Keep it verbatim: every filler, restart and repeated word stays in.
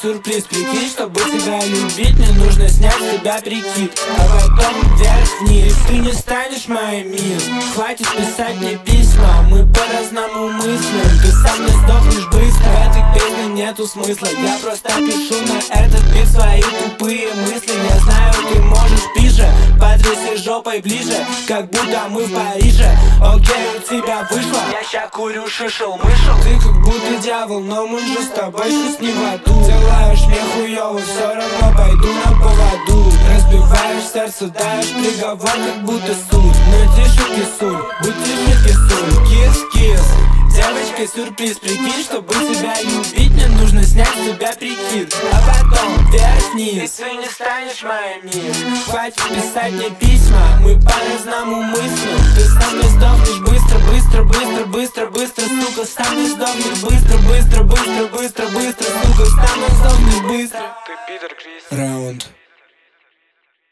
сюрприз, прикинь, чтобы тебя любить, мне нужно снять с тебя прикид, а потом вверх-вниз. Ты не станешь моим миром, хватит писать мне письма, мы по-разному мыслим, ты сам не сдохнешь быстро. В этой песне нету смысла, я просто пишу на этот бит свои тупые мысли. Я знаю, ты можешь пиже, потряси жопой ближе, как будто мы в Париже. Окей, у тебя вышло, я ща курю шишел-мышел. Ты как будто дьявол, но мы же с тобой шесть не в аду. Делаешь мне хуёво, все равно пойду на поводу. Разбиваешь сердце, даешь приговор, как будто суд. Но тише кисуль, будь тише кисуль. Кис-кис, девочка сюрприз, прикинь, чтобы тебя любить, мне нужно снять с тебя прикид, а потом вверх-вниз. Ты не станешь моим миром, хватит писать мне письма, мы по-разному мыслим. Ты сам не сдохнешь быстро, быстро, быстро, быстро, быстро, сука. Сам не сдохнешь быстро, быстро, быстро, быстро, быстро, сука. Сам не сдохнешь быстро. Ты Питер Крис. Раунд.